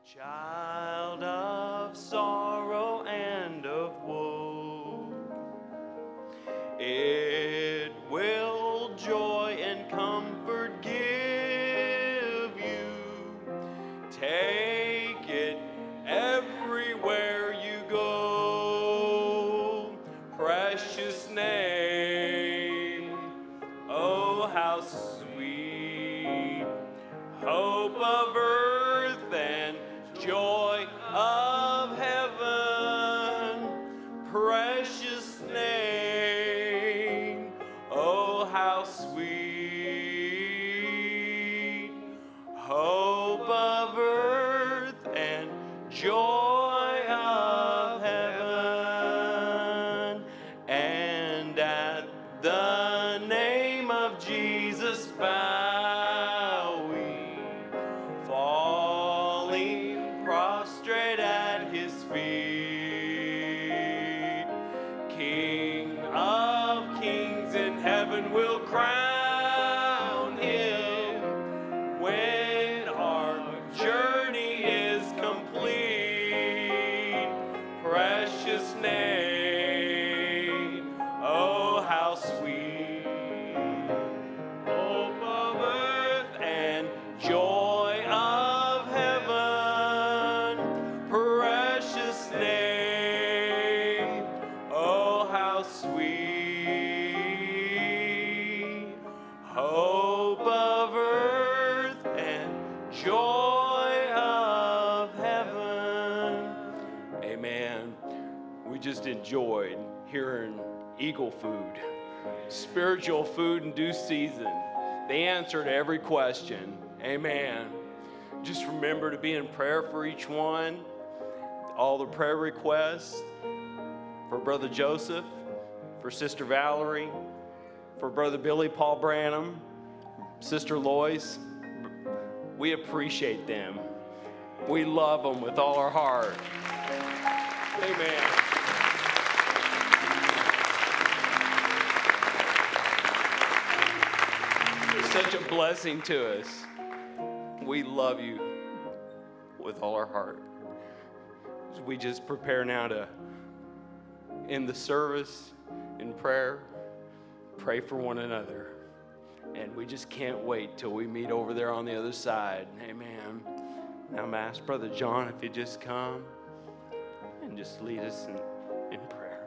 Child of sorrow and of woe, it will joy and comfort give you. Take it everywhere you go. Precious name, oh how sweet, hope of earth and joy of heaven. Precious name, oh how sweet, hope of earth and joy of heaven. And at the name of Jesus bow we, falling prostrate at his feet. King of kings in heaven will crown him when our journey is complete. Precious name, oh how sweet, hope of earth and joy of heaven. Precious name, oh how sweet, hope of earth and joy of heaven. Amen. We just enjoyed hearing Eagle Food, spiritual food in due season. They answered every question. Amen. Just remember to be in prayer for each one. All the prayer requests for Brother Joseph, for Sister Valerie, for Brother Billy Paul Branham, Sister Lois. We appreciate them. We love them with all our heart. Amen. It's such a blessing to us. We love you with all our heart. As we just prepare now to end the service in prayer, pray for one another. And we just can't wait till we meet over there on the other side. Amen. Now I'm asked Brother John if he'd just come and just lead us in prayer.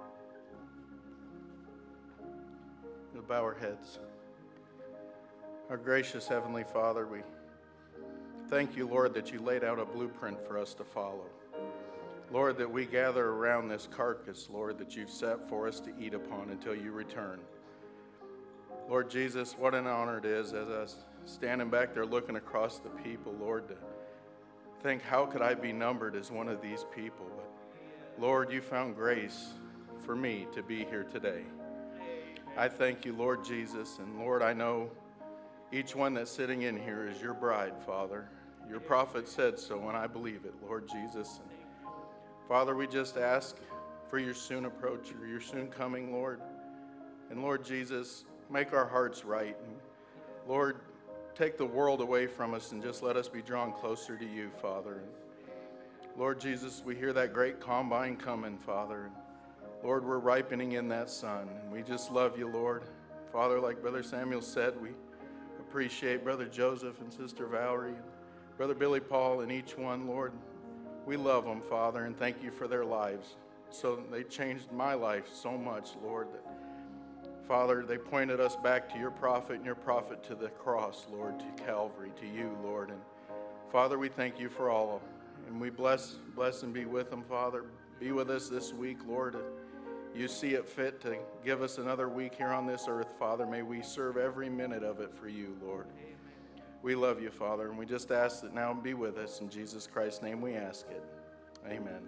We'll bow our heads. Our gracious Heavenly Father, we thank you, Lord, that you laid out a blueprint for us to follow. Lord, that we gather around this carcass, Lord, that you've set for us to eat upon until you return. Lord Jesus, what an honor it is as us standing back there looking across the people, Lord, to think, how could I be numbered as one of these people? But Lord, you found grace for me to be here today. I thank you, Lord Jesus, and Lord, I know each one that's sitting in here is your bride, Father. Your prophet said so, and I believe it, Lord Jesus. And Father, we just ask for your soon approach, or your soon coming, Lord. And Lord Jesus, make our hearts right. And Lord, take the world away from us and just let us be drawn closer to you, Father. And Lord Jesus, we hear that great combine coming, Father. And Lord, we're ripening in that sun. And we just love you, Lord. Father, like Brother Samuel said, we appreciate Brother Joseph and Sister Valerie, and Brother Billy Paul, and each one, Lord. We love them, Father, and thank you for their lives. So they changed my life so much, Lord, that Father, they pointed us back to your prophet and your prophet to the cross, Lord, to Calvary, to you, Lord. And Father, we thank you for all of them. And we bless and be with them, Father. Be with us this week, Lord. You see it fit to give us another week here on this earth, Father. May we serve every minute of it for you, Lord. We love you, Father, and we just ask that now be with us. In Jesus Christ's name we ask it. Amen.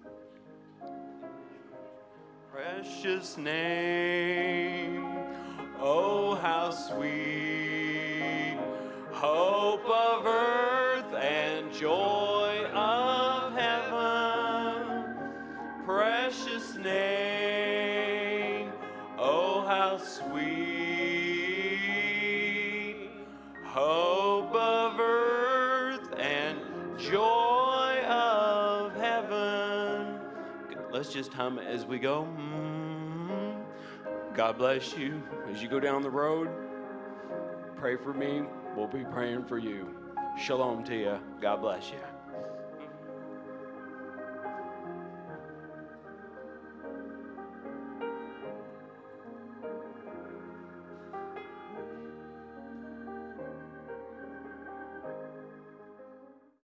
Precious name, oh how sweet, hope of earth and joy of heaven. Precious name, oh how sweet, hope of earth and joy let's just hum it as we go. God bless you. As you go down the road, pray for me. We'll be praying for you. Shalom to you. God bless you.